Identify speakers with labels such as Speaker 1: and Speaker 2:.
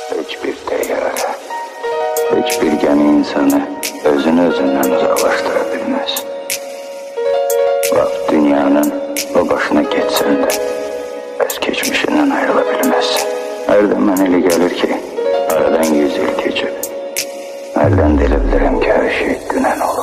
Speaker 1: Hiçbir teyyare, hiçbir gemi insanı özünü özünden uzaklaştırabilmez. Bak dünyanın o başına geçsen de öz geçmişinden ayrılabilmezsin. Nereden ben eli gelir ki aradan 100 yıl geçip nereden dilebilirim ki her şey günen olur.